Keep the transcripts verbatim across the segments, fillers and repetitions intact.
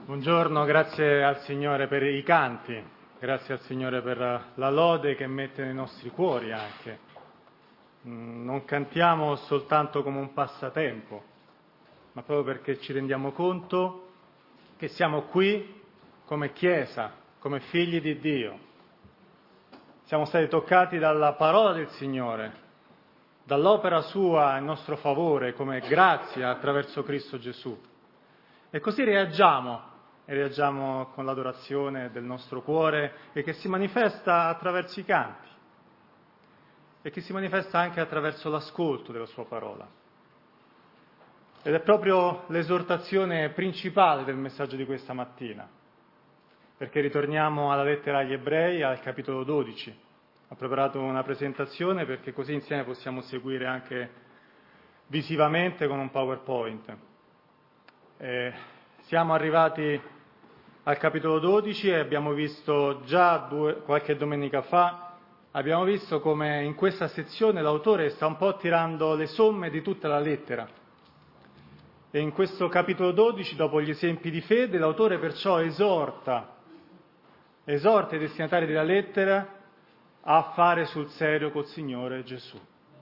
Buongiorno, grazie al Signore per i canti, grazie al Signore per la lode che mette nei nostri cuori anche. Non cantiamo soltanto come un passatempo, ma proprio perché ci rendiamo conto che siamo qui come Chiesa, come figli di Dio. Siamo stati toccati dalla parola del Signore, dall'opera sua in nostro favore come grazia attraverso Cristo Gesù. E così reagiamo. E reagiamo con l'adorazione del nostro cuore e che si manifesta attraverso i canti e che si manifesta anche attraverso l'ascolto della sua parola. Ed è proprio l'esortazione principale del messaggio di questa mattina, perché ritorniamo alla lettera agli Ebrei, al capitolo dodici. Ho preparato una presentazione perché così insieme possiamo seguire anche visivamente con un PowerPoint. Eh, siamo arrivati al capitolo dodici e abbiamo visto già due, qualche domenica fa, abbiamo visto come in questa sezione l'autore sta un po' tirando le somme di tutta la lettera. E in questo capitolo dodici, dopo gli esempi di fede, l'autore perciò esorta, esorta i destinatari della lettera a fare sul serio col Signore Gesù.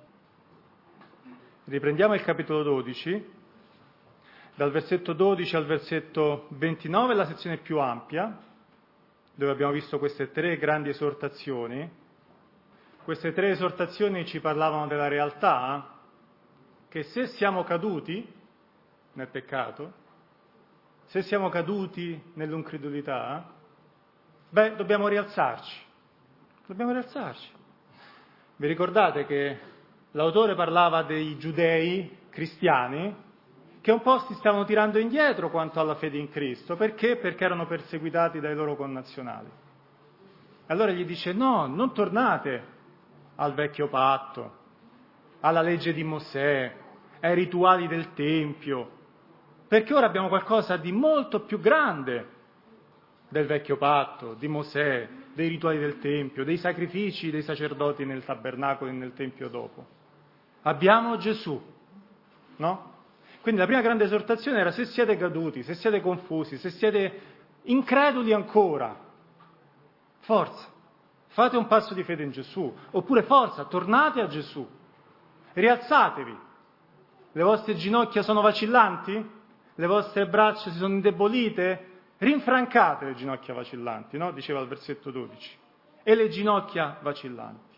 Riprendiamo il capitolo dodici. Dal versetto dodici al versetto ventinove, la sezione più ampia, dove abbiamo visto queste tre grandi esortazioni. Queste tre esortazioni ci parlavano della realtà che se siamo caduti nel peccato, se siamo caduti nell'incredulità, beh, dobbiamo rialzarci. Dobbiamo rialzarci. Vi ricordate che l'autore parlava dei giudei cristiani che un po' si stavano tirando indietro quanto alla fede in Cristo. Perché? Perché erano perseguitati dai loro connazionali. Allora gli dice: no, non tornate al vecchio patto, alla legge di Mosè, ai rituali del Tempio, perché ora abbiamo qualcosa di molto più grande del vecchio patto, di Mosè, dei rituali del Tempio, dei sacrifici dei sacerdoti nel tabernacolo e nel Tempio dopo. Abbiamo Gesù, no? Quindi la prima grande esortazione era: se siete caduti, se siete confusi, se siete increduli ancora, forza, fate un passo di fede in Gesù, oppure forza, tornate a Gesù, rialzatevi. Le vostre ginocchia sono vacillanti? Le vostre braccia si sono indebolite? Rinfrancate le ginocchia vacillanti, no? Diceva il versetto dodici. E le ginocchia vacillanti.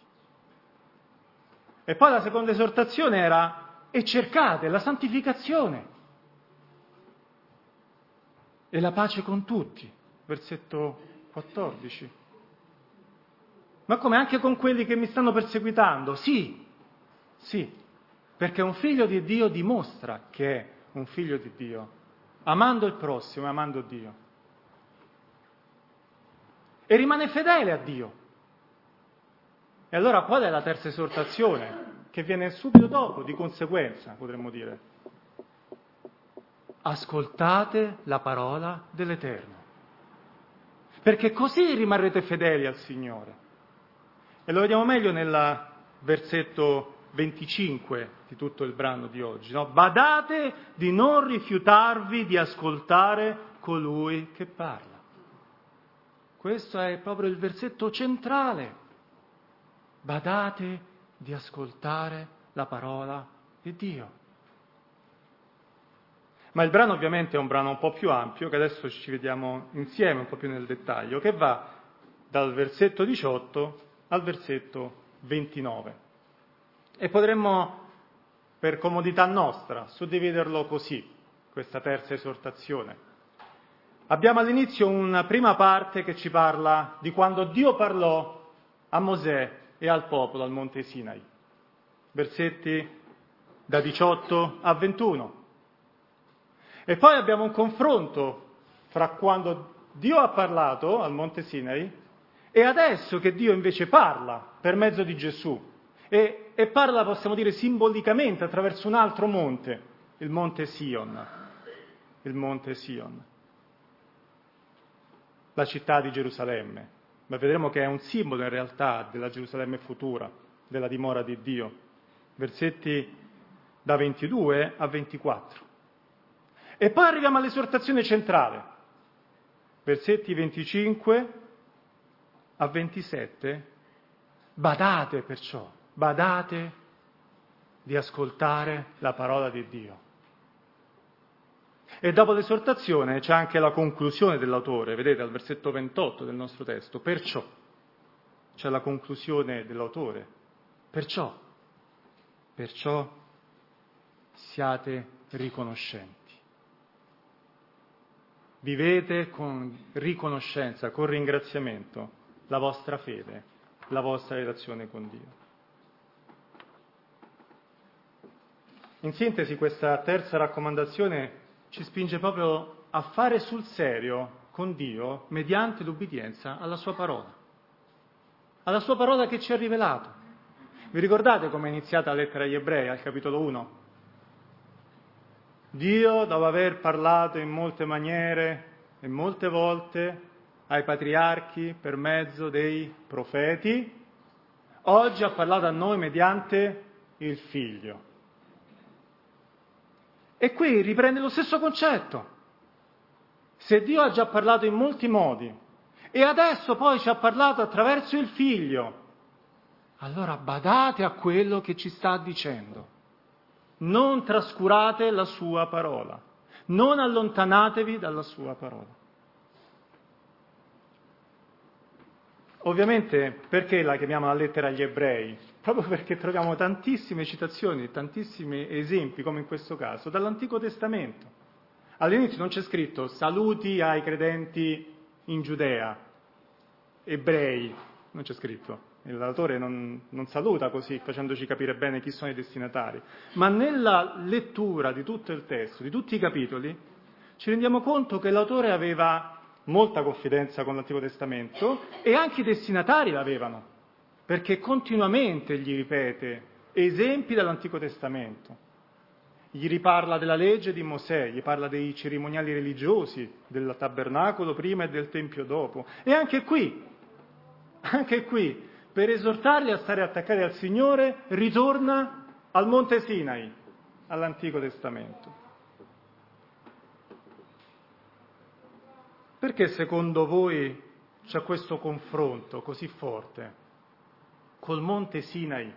E poi la seconda esortazione era: e cercate la santificazione e la pace con tutti, versetto quattordici. Ma come, anche con quelli che mi stanno perseguitando? Sì, sì, perché un figlio di Dio dimostra che è un figlio di Dio, amando il prossimo e amando Dio. E rimane fedele a Dio. E allora qual è la terza esortazione? Che viene subito dopo, di conseguenza, potremmo dire. Ascoltate la parola dell'Eterno, perché così rimarrete fedeli al Signore. E lo vediamo meglio nel versetto venticinque di tutto il brano di oggi, no? Badate di non rifiutarvi di ascoltare colui che parla. Questo è proprio il versetto centrale. Badate di ascoltare la parola di Dio. Ma il brano ovviamente è un brano un po' più ampio, che adesso ci vediamo insieme un po' più nel dettaglio, che va dal versetto diciotto al versetto ventinove. E potremmo, per comodità nostra, suddividerlo così, questa terza esortazione. Abbiamo all'inizio una prima parte che ci parla di quando Dio parlò a Mosè e al popolo al Monte Sinai, versetti da diciotto a ventuno. E poi abbiamo un confronto fra quando Dio ha parlato al Monte Sinai e adesso che Dio invece parla per mezzo di Gesù. E, e parla, possiamo dire, simbolicamente attraverso un altro monte, il Monte Sion, il Monte Sion, la città di Gerusalemme. Ma vedremo che è un simbolo in realtà della Gerusalemme futura, della dimora di Dio. Versetti da ventidue a ventiquattro. E poi arriviamo all'esortazione centrale, versetti venticinque a ventisette, badate perciò, badate di ascoltare la parola di Dio. E dopo l'esortazione c'è anche la conclusione dell'autore, vedete al versetto ventotto del nostro testo, perciò, c'è la conclusione dell'autore, perciò, perciò siate riconoscenti. Vivete con riconoscenza, con ringraziamento la vostra fede, la vostra relazione con Dio. In sintesi, questa terza raccomandazione ci spinge proprio a fare sul serio con Dio mediante l'ubbidienza alla sua parola, alla sua parola che ci ha rivelato. Vi ricordate come è iniziata la lettera agli Ebrei, al capitolo uno? Dio, dopo aver parlato in molte maniere e molte volte ai patriarchi per mezzo dei profeti, oggi ha parlato a noi mediante il Figlio. E qui riprende lo stesso concetto. Se Dio ha già parlato in molti modi e adesso poi ci ha parlato attraverso il Figlio, allora badate a quello che ci sta dicendo. Non trascurate la sua parola, non allontanatevi dalla sua parola. Ovviamente, perché la chiamiamo la lettera agli Ebrei? Proprio perché troviamo tantissime citazioni, tantissimi esempi, come in questo caso, dall'Antico Testamento. All'inizio non c'è scritto saluti ai credenti in Giudea, ebrei, non c'è scritto. L'autore non, non saluta così, facendoci capire bene chi sono i destinatari. Ma nella lettura di tutto il testo, di tutti i capitoli, ci rendiamo conto che l'autore aveva molta confidenza con l'Antico Testamento e anche i destinatari l'avevano, perché continuamente gli ripete esempi dall'Antico Testamento. Gli riparla della legge di Mosè, gli parla dei cerimoniali religiosi, del tabernacolo prima e del Tempio dopo. E anche qui, anche qui, per esortarli a stare attaccati al Signore, ritorna al Monte Sinai, all'Antico Testamento. Perché secondo voi c'è questo confronto così forte col Monte Sinai?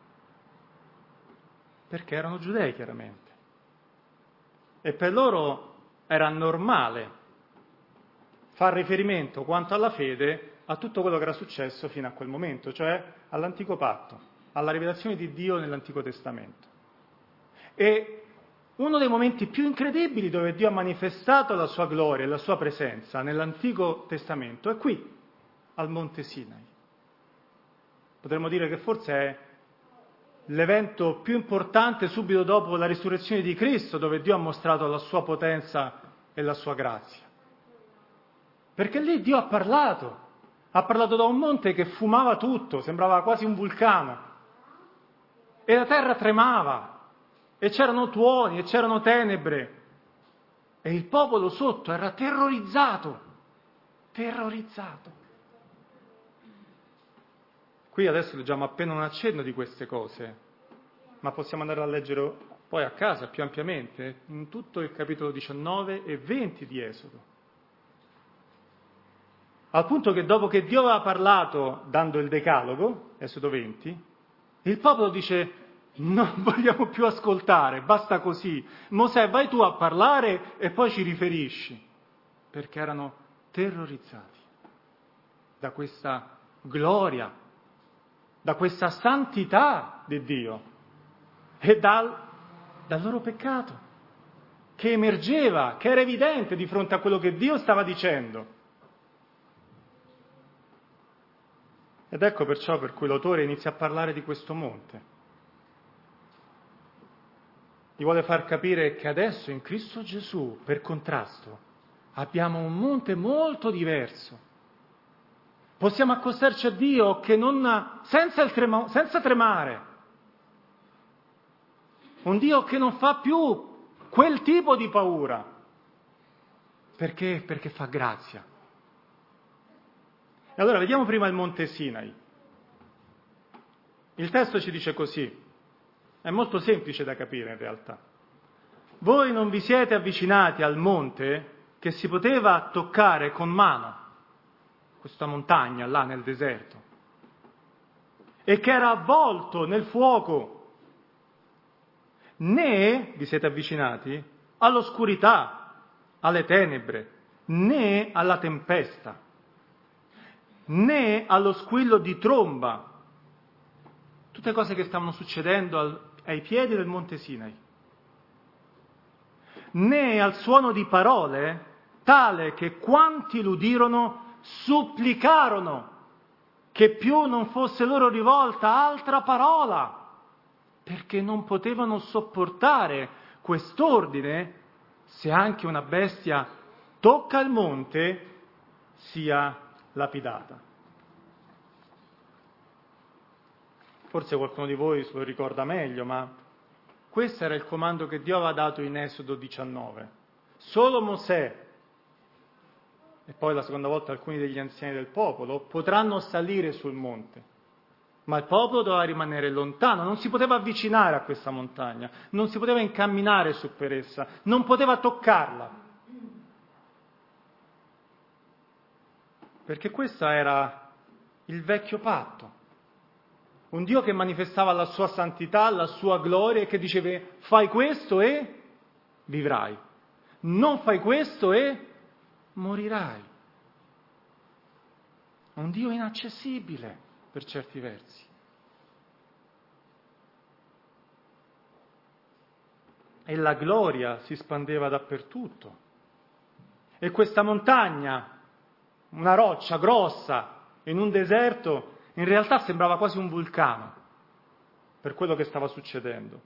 Perché erano giudei, chiaramente. E per loro era normale far riferimento quanto alla fede a tutto quello che era successo fino a quel momento, cioè all'Antico Patto, alla rivelazione di Dio nell'Antico Testamento. E uno dei momenti più incredibili dove Dio ha manifestato la sua gloria e la sua presenza nell'Antico Testamento è qui, al Monte Sinai. Potremmo dire che forse è l'evento più importante subito dopo la risurrezione di Cristo, dove Dio ha mostrato la sua potenza e la sua grazia. Perché lì Dio ha parlato, ha parlato da un monte che fumava tutto, sembrava quasi un vulcano, e la terra tremava, e c'erano tuoni, e c'erano tenebre, e il popolo sotto era terrorizzato, terrorizzato. Qui adesso leggiamo appena un accenno di queste cose, ma possiamo andare a leggere poi a casa più ampiamente in tutto il capitolo diciannove e venti di Esodo. Al punto che dopo che Dio aveva parlato dando il decalogo, Esodo venti, il popolo dice non vogliamo più ascoltare, basta così. Mosè, vai tu a parlare e poi ci riferisci, perché erano terrorizzati da questa gloria, da questa santità di Dio e dal, dal loro peccato, che emergeva, che era evidente di fronte a quello che Dio stava dicendo. Ed ecco perciò per cui l'autore inizia a parlare di questo monte. Gli vuole far capire che adesso in Cristo Gesù, per contrasto, abbiamo un monte molto diverso. Possiamo accostarci a Dio che non, senza, il trema, senza tremare. Un Dio che non fa più quel tipo di paura. Perché? Perché fa grazia. E allora vediamo prima il Monte Sinai. Il testo ci dice così, è molto semplice da capire in realtà. Voi non vi siete avvicinati al monte che si poteva toccare con mano, questa montagna là nel deserto, e che era avvolto nel fuoco, né, vi siete avvicinati, all'oscurità, alle tenebre, né alla tempesta, né allo squillo di tromba, tutte cose che stavano succedendo al, ai piedi del Monte Sinai, né al suono di parole tale che quanti l'udirono supplicarono che più non fosse loro rivolta altra parola, perché non potevano sopportare quest'ordine: se anche una bestia tocca il monte, sia lapidata. Forse qualcuno di voi se lo ricorda meglio, ma questo era il comando che Dio aveva dato in Esodo diciannove. Solo Mosè e poi la seconda volta alcuni degli anziani del popolo potranno salire sul monte, ma il popolo doveva rimanere lontano, non si poteva avvicinare a questa montagna, non si poteva incamminare su per essa, non poteva toccarla, perché questo era il vecchio patto, un Dio che manifestava la sua santità, la sua gloria, e che diceva: fai questo e vivrai, non fai questo e morirai. Un Dio inaccessibile per certi versi. E la gloria si spandeva dappertutto. E questa montagna, una roccia grossa in un deserto, in realtà sembrava quasi un vulcano per quello che stava succedendo.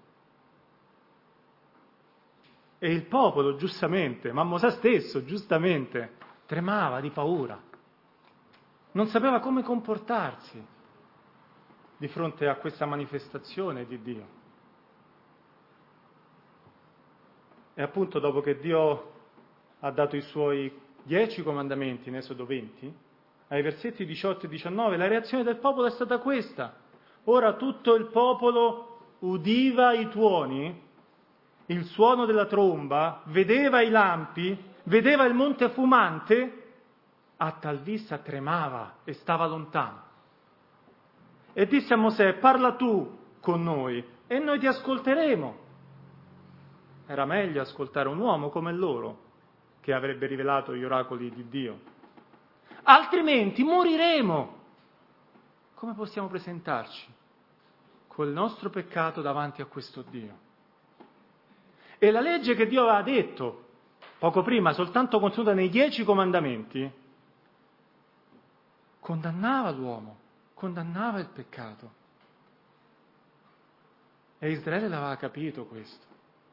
E il popolo, giustamente, ma Mosè stesso, giustamente, tremava di paura. Non sapeva come comportarsi di fronte a questa manifestazione di Dio. E appunto, dopo che Dio ha dato i suoi dieci comandamenti in Esodo venti, ai versetti diciotto e diciannove, la reazione del popolo è stata questa: ora tutto il popolo udiva i tuoni, il suono della tromba, vedeva i lampi, vedeva il monte fumante, a tal vista tremava e stava lontano. E disse a Mosè: parla tu con noi e noi ti ascolteremo. Era meglio ascoltare un uomo come loro, che avrebbe rivelato gli oracoli di Dio. Altrimenti moriremo. Come possiamo presentarci col nostro peccato davanti a questo Dio? E la legge che Dio aveva detto poco prima, soltanto contenuta nei dieci comandamenti, condannava l'uomo, condannava il peccato. E Israele l'aveva capito questo.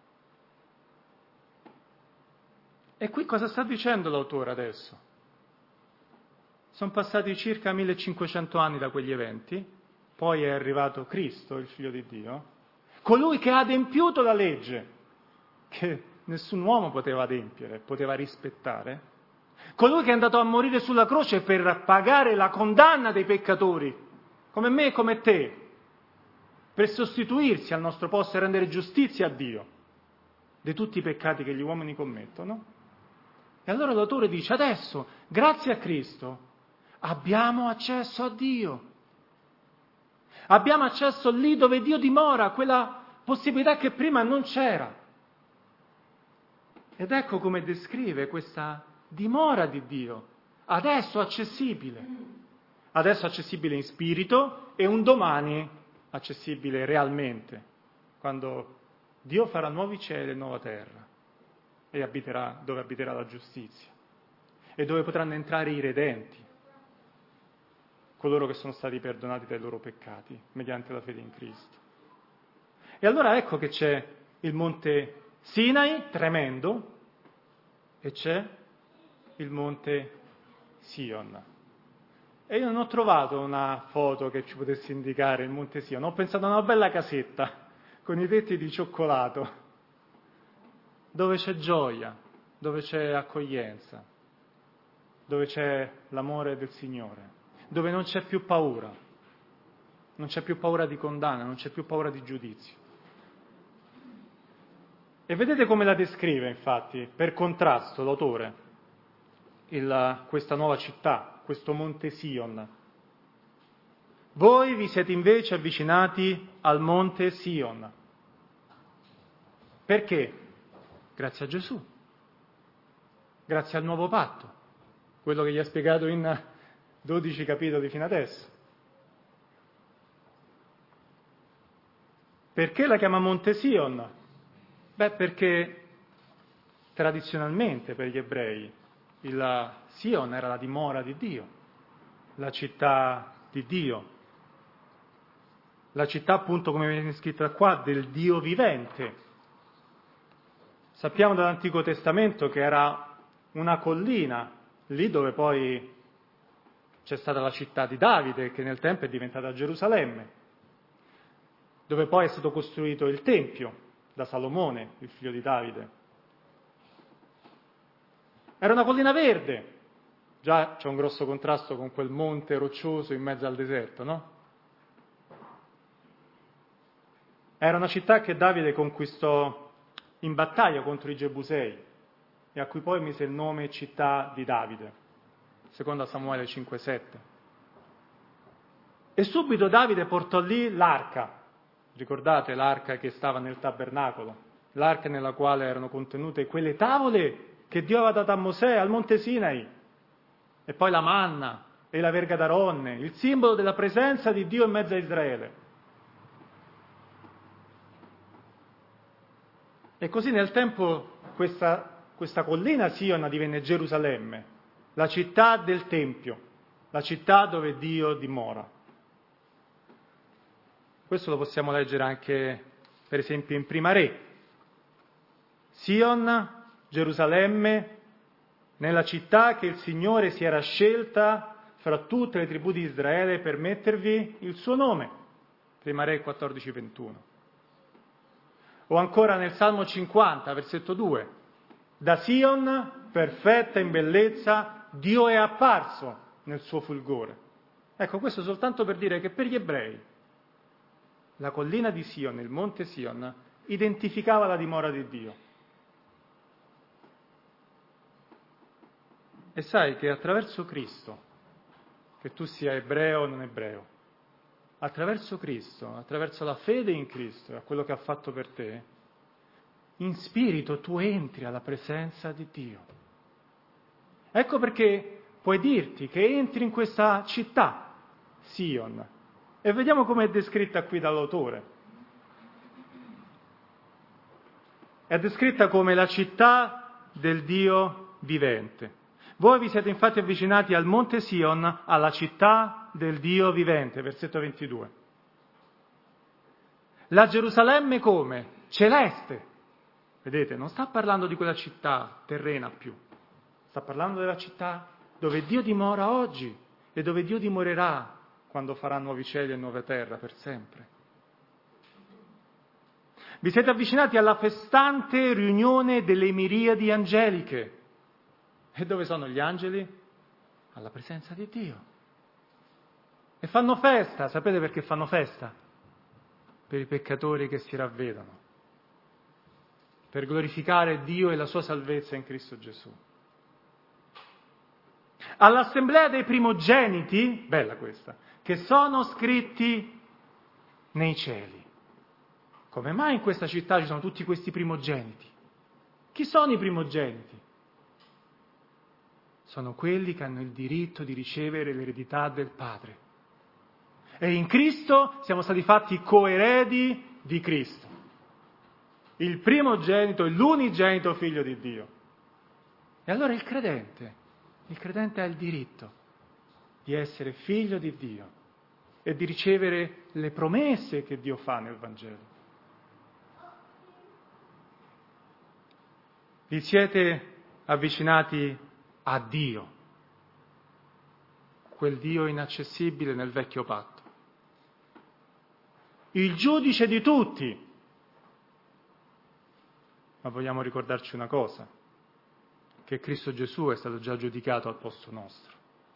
E qui cosa sta dicendo l'autore adesso? Sono passati circa millecinquecento anni da quegli eventi, poi è arrivato Cristo, il Figlio di Dio, colui che ha adempiuto la legge, che nessun uomo poteva adempiere, poteva rispettare, colui che è andato a morire sulla croce per pagare la condanna dei peccatori, come me e come te, per sostituirsi al nostro posto e rendere giustizia a Dio di tutti i peccati che gli uomini commettono. E allora l'autore dice: adesso, grazie a Cristo, abbiamo accesso a Dio. Abbiamo accesso lì dove Dio dimora, quella possibilità che prima non c'era. Ed ecco come descrive questa dimora di Dio, adesso accessibile. Adesso accessibile in spirito e un domani accessibile realmente, quando Dio farà nuovi cieli e nuova terra e abiterà dove abiterà la giustizia e dove potranno entrare i redenti, coloro che sono stati perdonati dai loro peccati mediante la fede in Cristo. E allora ecco che c'è il monte Sinai, tremendo, e c'è il monte Sion. E io non ho trovato una foto che ci potesse indicare il monte Sion, ho pensato a una bella casetta con i tetti di cioccolato, dove c'è gioia, dove c'è accoglienza, dove c'è l'amore del Signore, dove non c'è più paura, non c'è più paura di condanna, non c'è più paura di giudizio. E vedete come la descrive, infatti, per contrasto, l'autore. il, questa nuova città, questo monte Sion. Voi vi siete invece avvicinati al monte Sion. Perché? Grazie a Gesù, grazie al nuovo patto, quello che gli ha spiegato in dodici capitoli fino adesso. Perché la chiama Monte Sion? Beh, perché tradizionalmente per gli ebrei il Sion era la dimora di Dio, la città di Dio, la città appunto, come viene scritta qua, del Dio vivente. Sappiamo dall'Antico Testamento che era una collina, lì dove poi c'è stata la città di Davide, che nel tempo è diventata Gerusalemme, dove poi è stato costruito il Tempio da Salomone, il figlio di Davide. Era una collina verde, già c'è un grosso contrasto con quel monte roccioso in mezzo al deserto, no? Era una città che Davide conquistò in battaglia contro i Gebusei e a cui poi mise il nome città di Davide, secondo Samuele cinque sette. E subito Davide portò lì l'arca, ricordate l'arca che stava nel tabernacolo, l'arca nella quale erano contenute quelle tavole che Dio aveva dato a Mosè al monte Sinai, e poi la manna e la verga d'Aronne, il simbolo della presenza di Dio in mezzo a Israele. E così nel tempo questa, questa collina Sion divenne Gerusalemme, la città del Tempio, la città dove Dio dimora. Questo lo possiamo leggere anche, per esempio, in Prima Re. Sion, Gerusalemme, nella città che il Signore si era scelta fra tutte le tribù di Israele per mettervi il suo nome. Prima Re quattordici ventuno. O ancora nel Salmo cinquanta, versetto due. Da Sion, perfetta in bellezza, Dio è apparso nel suo fulgore. Ecco, questo soltanto per dire che per gli ebrei la collina di Sion, il monte Sion, identificava la dimora di Dio. E sai che attraverso Cristo, che tu sia ebreo o non ebreo, attraverso Cristo, attraverso la fede in Cristo e a quello che ha fatto per te, in spirito tu entri alla presenza di Dio. Ecco perché puoi dirti che entri in questa città, Sion, e vediamo come è descritta qui dall'autore. È descritta come la città del Dio vivente. Voi vi siete infatti avvicinati al monte Sion, alla città del Dio vivente, versetto ventidue. La Gerusalemme come? Celeste. Vedete, non sta parlando di quella città terrena più, sta parlando della città dove Dio dimora oggi e dove Dio dimorerà quando farà nuovi cieli e nuova terra per sempre. Vi siete avvicinati alla festante riunione delle miriadi angeliche. E dove sono gli angeli? Alla presenza di Dio. E fanno festa, sapete perché fanno festa? Per i peccatori che si ravvedono, per glorificare Dio e la sua salvezza in Cristo Gesù. All'assemblea dei primogeniti, bella questa, che sono scritti nei cieli. Come mai in questa città ci sono tutti questi primogeniti? Chi sono i primogeniti? Sono quelli che hanno il diritto di ricevere l'eredità del Padre. E in Cristo siamo stati fatti coeredi di Cristo. Il primogenito e l'unigenito figlio di Dio. E allora il credente, il credente ha il diritto di essere figlio di Dio e di ricevere le promesse che Dio fa nel Vangelo. Vi siete avvicinati a Dio, quel Dio inaccessibile nel vecchio patto, il giudice di tutti. Ma vogliamo ricordarci una cosa, che Cristo Gesù è stato già giudicato al posto nostro.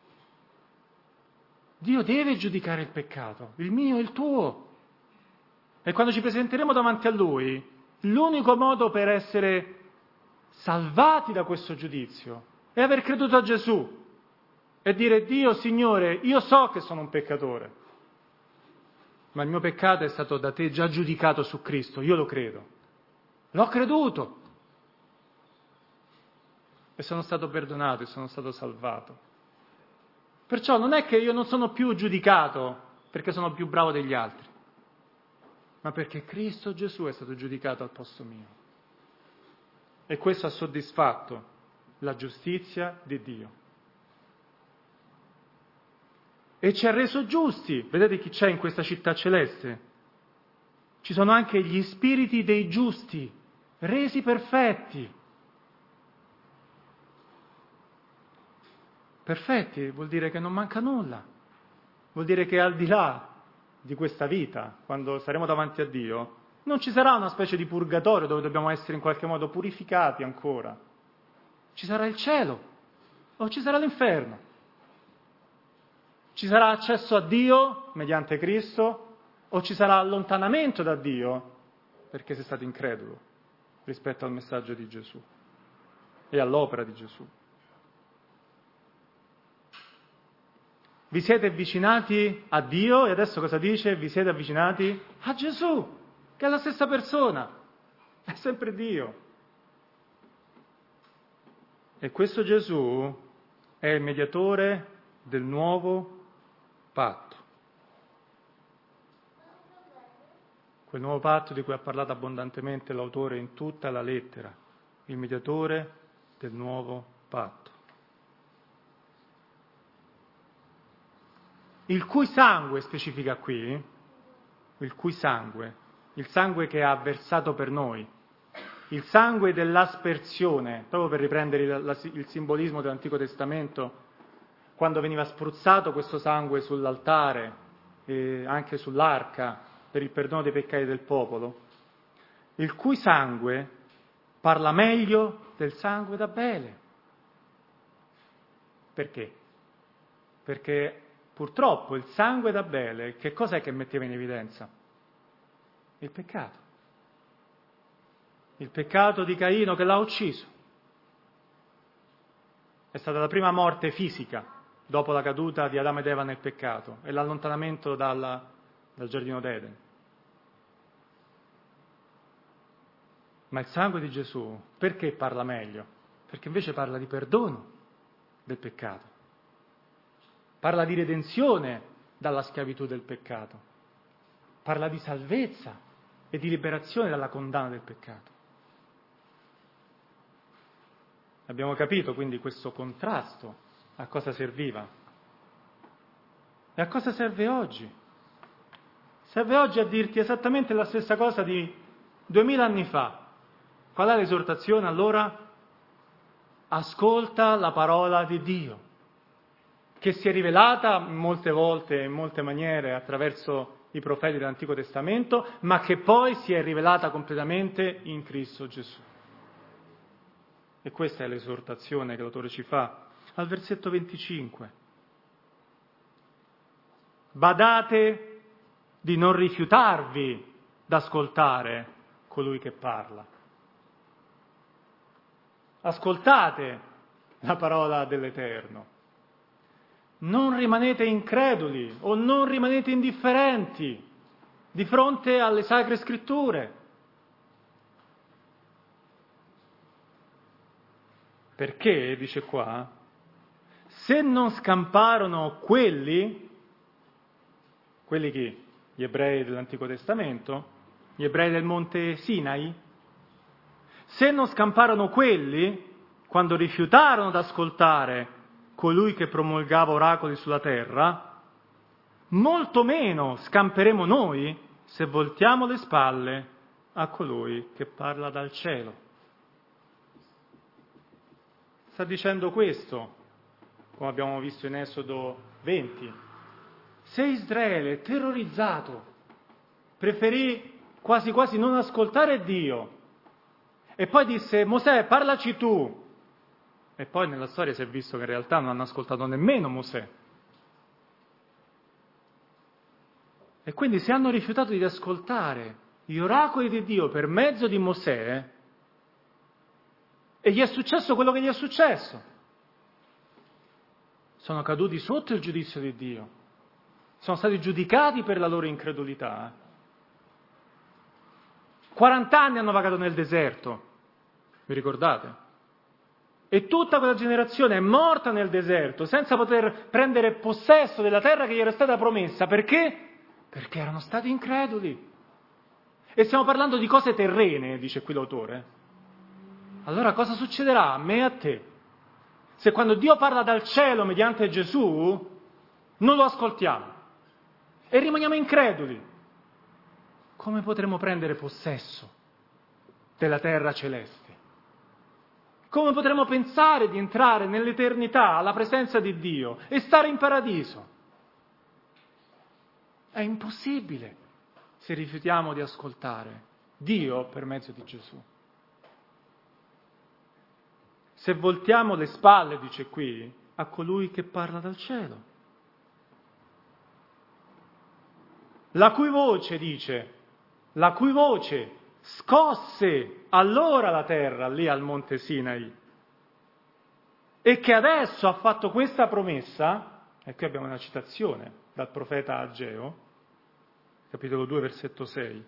Dio deve giudicare il peccato, il mio e il tuo. E quando ci presenteremo davanti a Lui, l'unico modo per essere salvati da questo giudizio è aver creduto a Gesù e dire: Dio, Signore, io so che sono un peccatore, ma il mio peccato è stato da te già giudicato su Cristo, io lo credo, l'ho creduto e sono stato perdonato e sono stato salvato. Perciò non è che io non sono più giudicato perché sono più bravo degli altri, ma perché Cristo Gesù è stato giudicato al posto mio. E questo ha soddisfatto la giustizia di Dio. E ci ha reso giusti. Vedete chi c'è in questa città celeste? Ci sono anche gli spiriti dei giusti, resi perfetti. Perfetti vuol dire che non manca nulla. Vuol dire che al di là di questa vita, quando saremo davanti a Dio, non ci sarà una specie di purgatorio dove dobbiamo essere in qualche modo purificati ancora. Ci sarà il cielo o ci sarà l'inferno. Ci sarà accesso a Dio mediante Cristo o ci sarà allontanamento da Dio perché sei stato incredulo rispetto al messaggio di Gesù e all'opera di Gesù. Vi siete avvicinati a Dio e adesso cosa dice? Vi siete avvicinati a Gesù, che è la stessa persona, è sempre Dio. E questo Gesù è il mediatore del nuovo patto. Quel nuovo patto di cui ha parlato abbondantemente l'autore in tutta la lettera, il mediatore del nuovo patto. Il cui sangue, specifica qui, il cui sangue, il sangue che ha versato per noi, il sangue dell'aspersione, proprio per riprendere il, la, il simbolismo dell'Antico Testamento, quando veniva spruzzato questo sangue sull'altare e anche sull'arca per il perdono dei peccati del popolo, il cui sangue parla meglio del sangue d'Abele. Perché? Perché purtroppo il sangue d'Abele, che cos'è che metteva in evidenza? Il peccato. Il peccato di Caino che l'ha ucciso. È stata la prima morte fisica dopo la caduta di Adamo ed Eva nel peccato e l'allontanamento dalla, dal giardino d'Eden. Ma il sangue di Gesù, perché parla meglio? Perché invece parla di perdono del peccato. Parla di redenzione dalla schiavitù del peccato. Parla di salvezza e di liberazione dalla condanna del peccato. Abbiamo capito quindi questo contrasto a cosa serviva. E a cosa serve oggi? Serve oggi a dirti esattamente la stessa cosa di duemila anni fa. Qual è l'esortazione allora? Ascolta la parola di Dio, che si è rivelata molte volte, in molte maniere, attraverso i profeti dell'Antico Testamento, ma che poi si è rivelata completamente in Cristo Gesù. E questa è l'esortazione che l'autore ci fa al versetto venticinque. Badate di non rifiutarvi d'ascoltare colui che parla. Ascoltate la parola dell'Eterno. Non rimanete increduli o non rimanete indifferenti di fronte alle sacre scritture. Perché, dice qua, se non scamparono quelli, quelli chi? Gli ebrei dell'Antico Testamento, gli ebrei del monte Sinai, se non scamparono quelli quando rifiutarono d'ascoltare colui che promulgava oracoli sulla terra, molto meno scamperemo noi se voltiamo le spalle a colui che parla dal cielo. Sta dicendo questo, come abbiamo visto in Esodo venti. Se Israele, terrorizzato, preferì quasi quasi non ascoltare Dio e poi disse: Mosè, parlaci tu. E poi nella storia si è visto che in realtà non hanno ascoltato nemmeno Mosè. E quindi se hanno rifiutato di ascoltare gli oracoli di Dio per mezzo di Mosè, e gli è successo quello che gli è successo. sono caduti sotto il giudizio di Dio, sono stati giudicati per la loro incredulità. quaranta anni hanno vagato nel deserto, vi ricordate? E tutta quella generazione è morta nel deserto senza poter prendere possesso della terra che gli era stata promessa. Perché? Perché erano stati increduli. E stiamo parlando di cose terrene, dice qui l'autore. Allora cosa succederà a me e a te? Se quando Dio parla dal cielo mediante Gesù, non lo ascoltiamo e rimaniamo increduli, come potremo prendere possesso della terra celeste? Come potremo pensare di entrare nell'eternità, alla presenza di Dio e stare in paradiso? È impossibile se rifiutiamo di ascoltare Dio per mezzo di Gesù. Se voltiamo le spalle, dice qui, a colui che parla dal cielo, la cui voce, dice, la cui voce scosse allora la terra lì al monte Sinai e che adesso ha fatto questa promessa, e qui abbiamo una citazione dal profeta Ageo, capitolo due, versetto sei,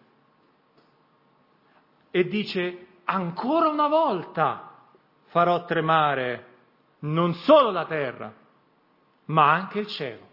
e dice: ancora una volta farò tremare non solo la terra, ma anche il cielo.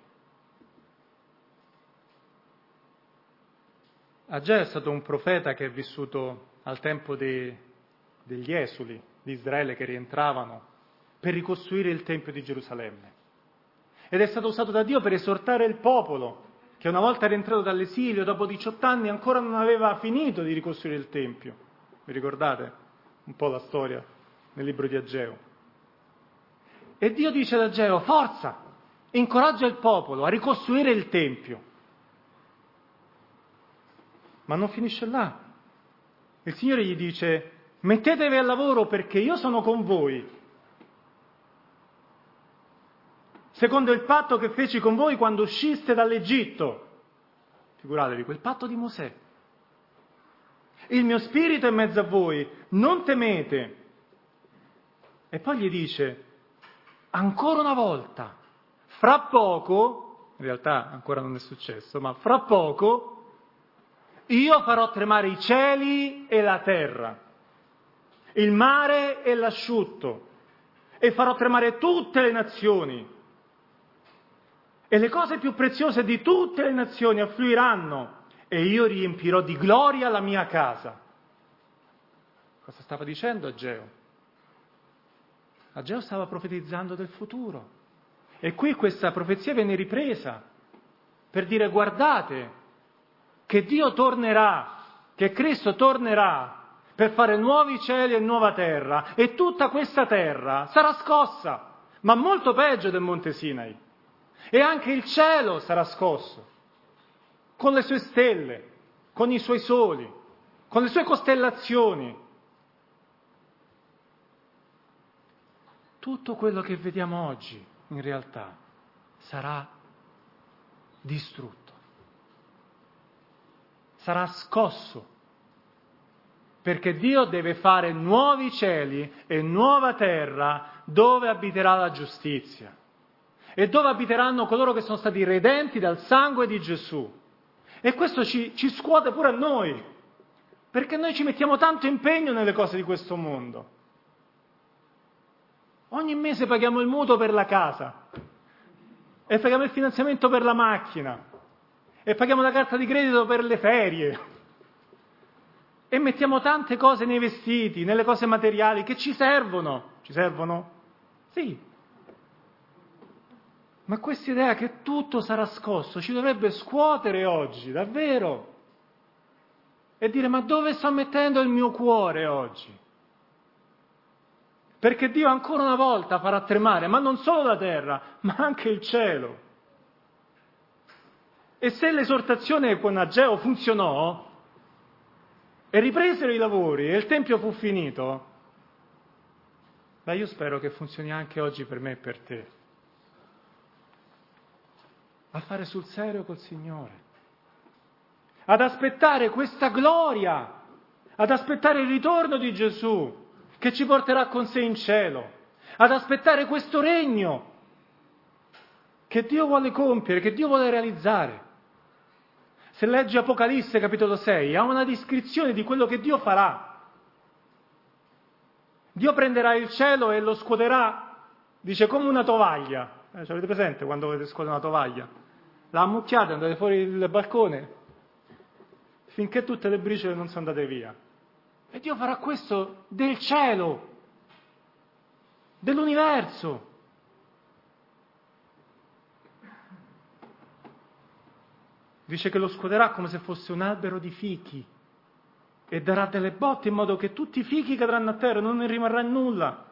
Ageo è stato un profeta che è vissuto al tempo dei, degli esuli di Israele che rientravano per ricostruire il Tempio di Gerusalemme. Ed è stato usato da Dio per esortare il popolo, che una volta rientrato dall'esilio, dopo diciotto anni, ancora non aveva finito di ricostruire il Tempio. Vi ricordate un po' la storia nel libro di Ageo? E Dio dice ad Ageo: forza, incoraggia il popolo a ricostruire il Tempio. Ma non finisce là. Il Signore gli dice: mettetevi al lavoro perché io sono con voi, secondo il patto che feci con voi quando usciste dall'Egitto. Figuratevi, quel patto di Mosè. Il mio spirito è in mezzo a voi, non temete. E poi gli dice: ancora una volta, fra poco, in realtà ancora non è successo, ma fra poco, io farò tremare i cieli e la terra, il mare e l'asciutto, e farò tremare tutte le nazioni. E le cose più preziose di tutte le nazioni affluiranno, e io riempirò di gloria la mia casa. Cosa stava dicendo Ageo? Ageo stava profetizzando del futuro. E qui questa profezia viene ripresa per dire: guardate, che Dio tornerà, che Cristo tornerà per fare nuovi cieli e nuova terra, e tutta questa terra sarà scossa, ma molto peggio del Monte Sinai. E anche il cielo sarà scosso, con le sue stelle, con i suoi soli, con le sue costellazioni. Tutto quello che vediamo oggi, in realtà, sarà distrutto. Sarà scosso, perché Dio deve fare nuovi cieli e nuova terra dove abiterà la giustizia e dove abiteranno coloro che sono stati redenti dal sangue di Gesù. E questo ci, ci scuote pure a noi, perché noi ci mettiamo tanto impegno nelle cose di questo mondo. Ogni mese paghiamo il mutuo per la casa e paghiamo il finanziamento per la macchina e paghiamo la carta di credito per le ferie e mettiamo tante cose nei vestiti, nelle cose materiali che ci servono. Ci servono? Sì. Ma questa idea che tutto sarà scosso ci dovrebbe scuotere oggi, davvero, e dire: ma dove sto mettendo il mio cuore oggi? Perché Dio ancora una volta farà tremare, ma non solo la terra, ma anche il cielo. E se l'esortazione con Ageo funzionò, e ripresero i lavori, e il Tempio fu finito, beh, io spero che funzioni anche oggi per me e per te. A fare sul serio col Signore, ad aspettare questa gloria, ad aspettare il ritorno di Gesù, che ci porterà con sé in cielo, ad aspettare questo regno che Dio vuole compiere, che Dio vuole realizzare. Se leggi Apocalisse capitolo sei, ha una descrizione di quello che Dio farà. Dio prenderà il cielo e lo scuoterà, dice, come una tovaglia. Eh, ci avete presente quando volete scuotere una tovaglia? La ammucchiate, andate fuori il balcone, finché tutte le briciole non sono andate via. E Dio farà questo del cielo, dell'universo. Dice che lo scuoterà come se fosse un albero di fichi e darà delle botte in modo che tutti i fichi cadranno a terra, non ne rimarrà nulla.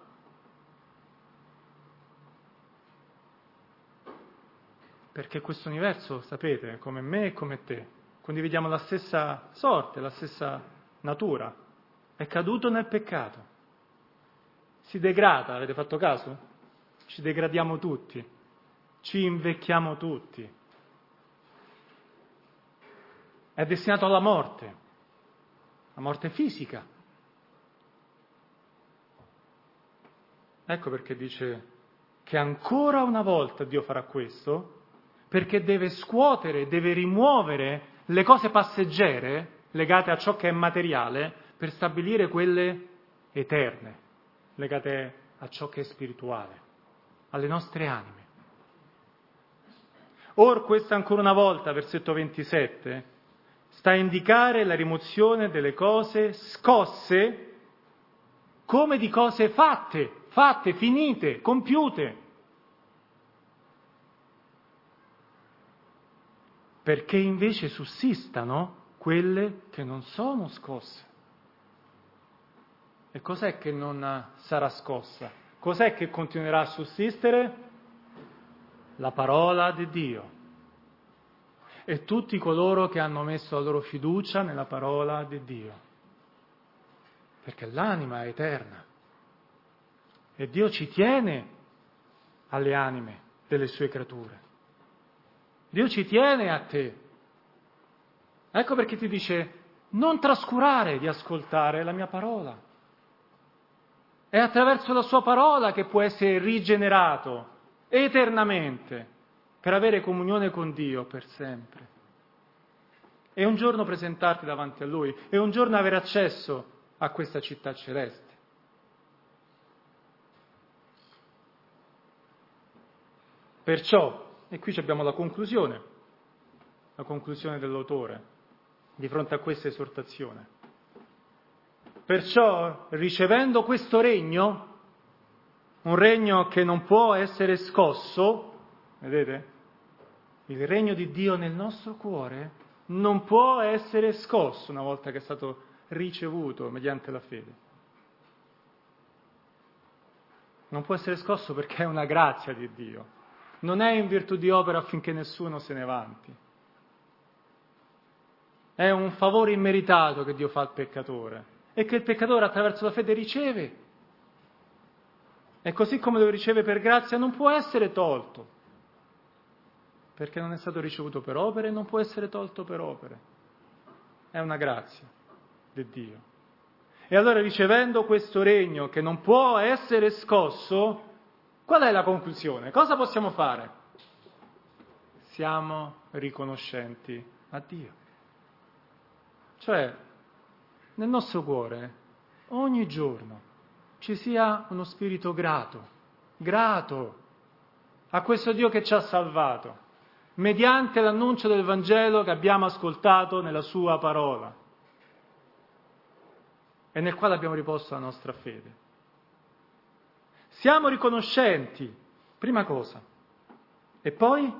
Perché questo universo, sapete, come me e come te, condividiamo la stessa sorte, la stessa natura. È caduto nel peccato. Si degrada, avete fatto caso? Ci degradiamo tutti, ci invecchiamo tutti. È destinato alla morte, la morte fisica. Ecco perché dice che ancora una volta Dio farà questo, perché deve scuotere, deve rimuovere le cose passeggere legate a ciò che è materiale per stabilire quelle eterne, legate a ciò che è spirituale, alle nostre anime. Or questa ancora una volta, versetto ventisette, sta a indicare la rimozione delle cose scosse come di cose fatte, fatte, finite, compiute. Perché invece sussistano quelle che non sono scosse. E cos'è che non sarà scossa? Cos'è che continuerà a sussistere? La parola di Dio. E tutti coloro che hanno messo la loro fiducia nella parola di Dio. Perché l'anima è eterna. E Dio ci tiene alle anime delle sue creature. Dio ci tiene a te. Ecco perché ti dice, non trascurare di ascoltare la mia parola. È attraverso la sua parola che può essere rigenerato eternamente per avere comunione con Dio per sempre. E un giorno presentarti davanti a Lui, e un giorno avere accesso a questa città celeste. Perciò, e qui abbiamo la conclusione, la conclusione dell'autore, di fronte a questa esortazione. Perciò, ricevendo questo regno, un regno che non può essere scosso, vedete? Il regno di Dio nel nostro cuore non può essere scosso una volta che è stato ricevuto mediante la fede. Non può essere scosso perché è una grazia di Dio. Non è in virtù di opera affinché nessuno se ne vanti. È un favore immeritato che Dio fa al peccatore e che il peccatore attraverso la fede riceve. E così come lo riceve per grazia non può essere tolto, perché non è stato ricevuto per opere e non può essere tolto per opere. È una grazia di Dio. E allora, ricevendo questo regno che non può essere scosso, qual è la conclusione? Cosa possiamo fare? Siamo riconoscenti a Dio. Cioè, nel nostro cuore, ogni giorno, ci sia uno spirito grato, grato a questo Dio che ci ha salvato, mediante l'annuncio del Vangelo che abbiamo ascoltato nella sua parola e nel quale abbiamo riposto la nostra fede. Siamo riconoscenti, prima cosa, e poi,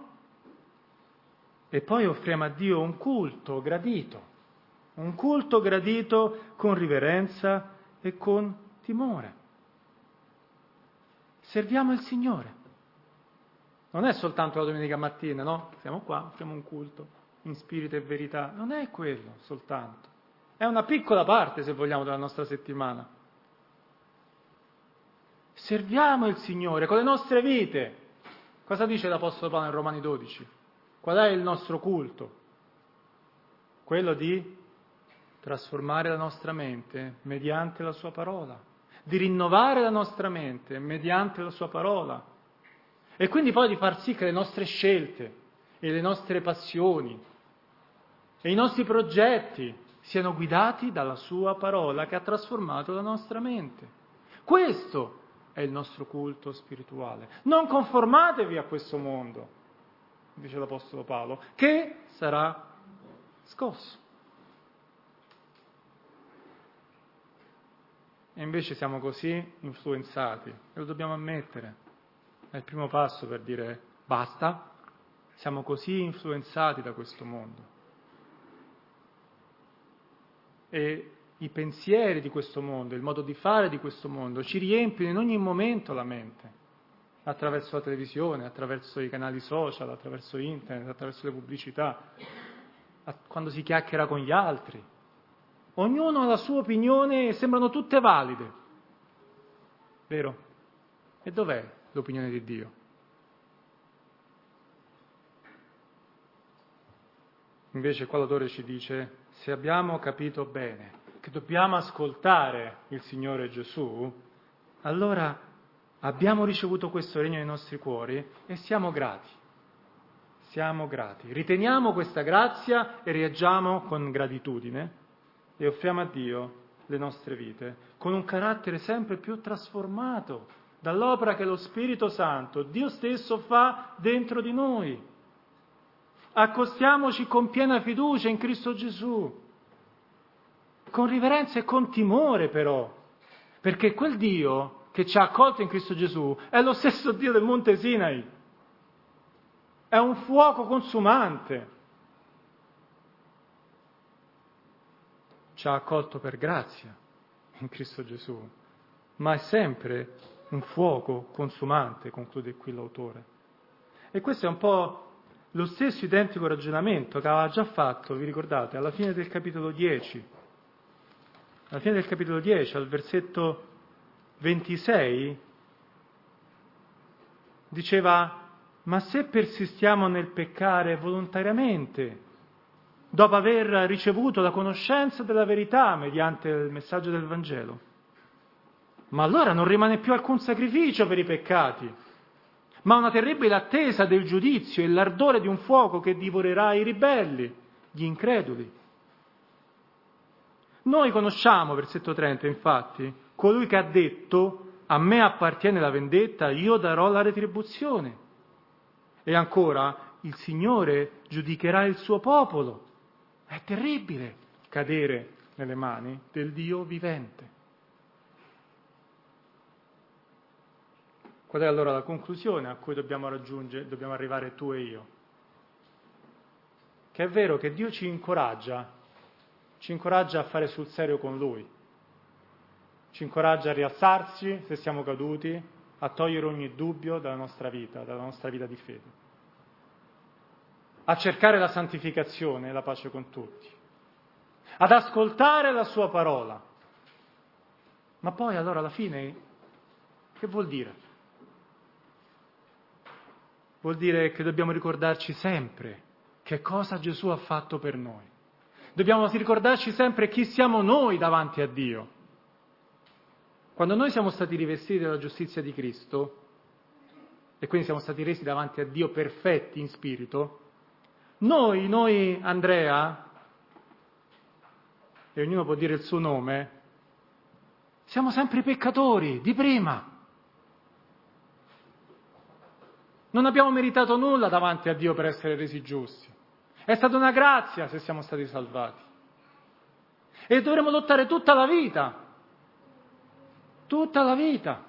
e poi offriamo a Dio un culto gradito, un culto gradito con riverenza e con timore. Serviamo il Signore. Non è soltanto la domenica mattina, no? Siamo qua, facciamo un culto in spirito e verità. Non è quello soltanto. È una piccola parte, se vogliamo, della nostra settimana. Serviamo il Signore con le nostre vite. Cosa dice l'Apostolo Paolo in Romani dodici? Qual è il nostro culto? Quello di trasformare la nostra mente mediante la sua parola, di rinnovare la nostra mente mediante la sua parola. E quindi poi di far sì che le nostre scelte e le nostre passioni e i nostri progetti siano guidati dalla sua parola che ha trasformato la nostra mente. Questo è il nostro culto spirituale. Non conformatevi a questo mondo, dice l'Apostolo Paolo, che sarà scosso. E invece siamo così influenzati, e lo dobbiamo ammettere. È il primo passo per dire basta, siamo così influenzati da questo mondo. E i pensieri di questo mondo, il modo di fare di questo mondo ci riempiono in ogni momento la mente, attraverso la televisione, attraverso i canali social, attraverso internet, attraverso le pubblicità, quando si chiacchiera con gli altri. Ognuno ha la sua opinione e sembrano tutte valide. Vero? E dov'è l'opinione di Dio? Invece qua l'autore ci dice, se abbiamo capito bene che dobbiamo ascoltare il Signore Gesù, allora abbiamo ricevuto questo regno nei nostri cuori e siamo grati. Siamo grati. Riteniamo questa grazia e reagiamo con gratitudine e offriamo a Dio le nostre vite con un carattere sempre più trasformato dall'opera che lo Spirito Santo, Dio stesso, fa dentro di noi. Accostiamoci con piena fiducia in Cristo Gesù, con riverenza e con timore però, perché quel Dio che ci ha accolto in Cristo Gesù è lo stesso Dio del Monte Sinai, è un fuoco consumante. Ci ha accolto per grazia in Cristo Gesù, ma è sempre un fuoco consumante, conclude qui l'autore. E questo è un po' lo stesso identico ragionamento che aveva già fatto, vi ricordate, alla fine del capitolo dieci. Alla fine del capitolo dieci, al versetto ventisei, diceva, ma se persistiamo nel peccare volontariamente, dopo aver ricevuto la conoscenza della verità mediante il messaggio del Vangelo, ma allora non rimane più alcun sacrificio per i peccati, ma una terribile attesa del giudizio e l'ardore di un fuoco che divorerà i ribelli, gli increduli. Noi conosciamo, versetto trenta, infatti, colui che ha detto, a me appartiene la vendetta, io darò la retribuzione. E ancora, il Signore giudicherà il suo popolo. È terribile cadere nelle mani del Dio vivente. Qual è allora la conclusione a cui dobbiamo raggiungere, dobbiamo arrivare tu e io? Che è vero che Dio ci incoraggia, ci incoraggia a fare sul serio con Lui, ci incoraggia a rialzarci se siamo caduti, a togliere ogni dubbio dalla nostra vita, dalla nostra vita di fede, a cercare la santificazione e la pace con tutti, ad ascoltare la Sua parola. Ma poi allora alla fine che vuol dire? Vuol dire che dobbiamo ricordarci sempre che cosa Gesù ha fatto per noi. Dobbiamo ricordarci sempre chi siamo noi davanti a Dio. Quando noi siamo stati rivestiti della giustizia di Cristo, e quindi siamo stati resi davanti a Dio perfetti in spirito, noi, noi Andrea, e ognuno può dire il suo nome, siamo sempre peccatori, di prima. Non abbiamo meritato nulla davanti a Dio per essere resi giusti. È stata una grazia se siamo stati salvati. E dovremo lottare tutta la vita, tutta la vita,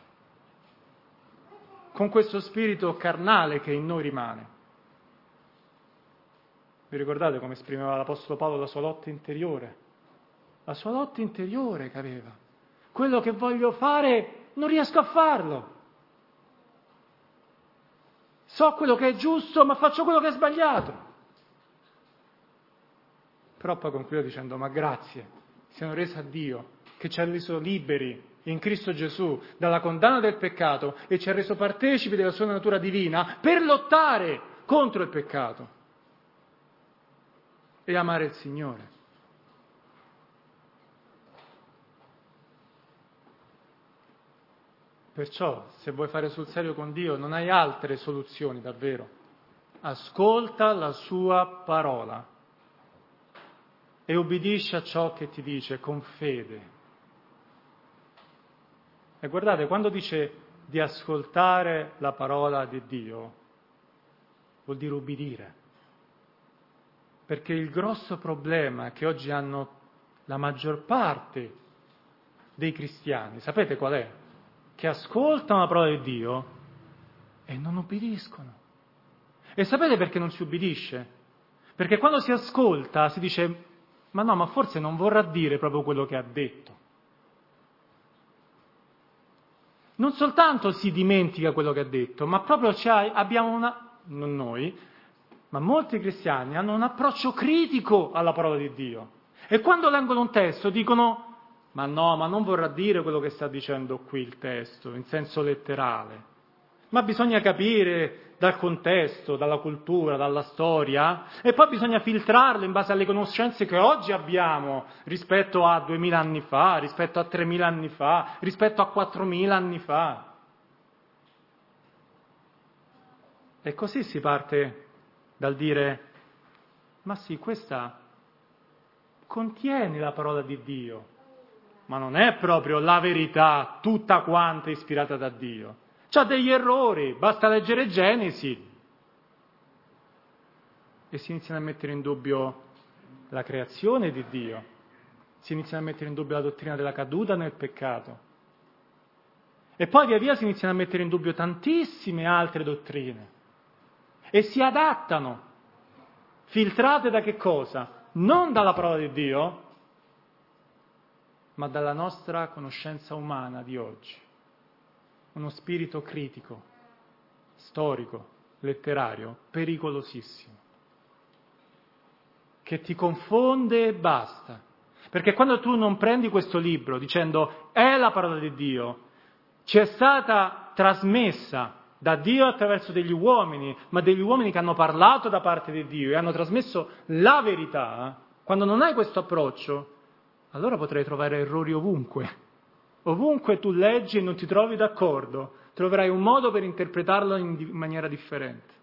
con questo spirito carnale che in noi rimane. Vi ricordate come esprimeva l'Apostolo Paolo la sua lotta interiore? La sua lotta interiore che aveva. Quello che voglio fare non riesco a farlo. So quello che è giusto, ma faccio quello che è sbagliato. Però poi conclude dicendo, ma grazie siano rese a Dio, che ci ha reso liberi in Cristo Gesù dalla condanna del peccato e ci ha reso partecipi della sua natura divina per lottare contro il peccato e amare il Signore. Perciò, se vuoi fare sul serio con Dio, non hai altre soluzioni, davvero. Ascolta la sua parola e obbedisci a ciò che ti dice con fede. E guardate, quando dice di ascoltare la parola di Dio, vuol dire ubbidire. Perché il grosso problema che oggi hanno la maggior parte dei cristiani, sapete qual è? Che ascoltano la parola di Dio e non ubbidiscono. E sapete perché non si ubbidisce? Perché quando si ascolta si dice, ma no, ma forse non vorrà dire proprio quello che ha detto. Non soltanto si dimentica quello che ha detto, ma proprio abbiamo una, non noi, ma molti cristiani hanno un approccio critico alla parola di Dio. E quando leggono un testo dicono, ma no, ma non vorrà dire quello che sta dicendo qui il testo, in senso letterale. Ma bisogna capire dal contesto, dalla cultura, dalla storia, e poi bisogna filtrarlo in base alle conoscenze che oggi abbiamo rispetto a duemila anni fa, rispetto a tremila anni fa, rispetto a quattromila anni fa. E così si parte dal dire, ma sì, questa contiene la parola di Dio, ma non è proprio la verità tutta quanta ispirata da Dio. C'ha degli errori, basta leggere Genesi. E si iniziano a mettere in dubbio la creazione di Dio, si iniziano a mettere in dubbio la dottrina della caduta nel peccato. E poi via via si iniziano a mettere in dubbio tantissime altre dottrine. E si adattano, filtrate da che cosa? Non dalla parola di Dio, ma dalla nostra conoscenza umana di oggi. Uno spirito critico, storico, letterario, pericolosissimo, che ti confonde e basta. Perché quando tu non prendi questo libro dicendo è la parola di Dio, ci è stata trasmessa da Dio attraverso degli uomini, ma degli uomini che hanno parlato da parte di Dio e hanno trasmesso la verità, quando non hai questo approccio, allora potrai trovare errori ovunque. Ovunque tu leggi e non ti trovi d'accordo, troverai un modo per interpretarlo in di- maniera differente.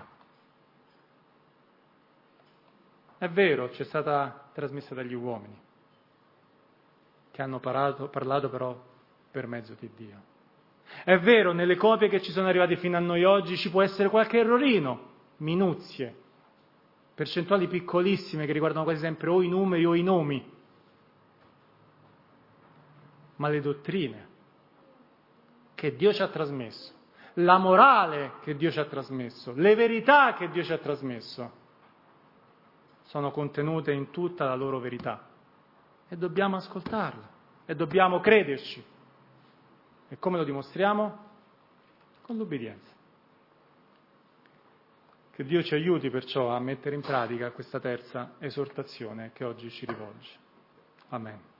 È vero, c'è stata trasmessa dagli uomini, che hanno parlato, parlato però per mezzo di Dio. È vero, nelle copie che ci sono arrivate fino a noi oggi ci può essere qualche errorino, minuzie, percentuali piccolissime che riguardano quasi sempre o i numeri o i nomi, ma le dottrine che Dio ci ha trasmesso, la morale che Dio ci ha trasmesso, le verità che Dio ci ha trasmesso, sono contenute in tutta la loro verità. E dobbiamo ascoltarla, e dobbiamo crederci. E come lo dimostriamo? Con l'obbedienza. Che Dio ci aiuti perciò a mettere in pratica questa terza esortazione che oggi ci rivolge. Amen.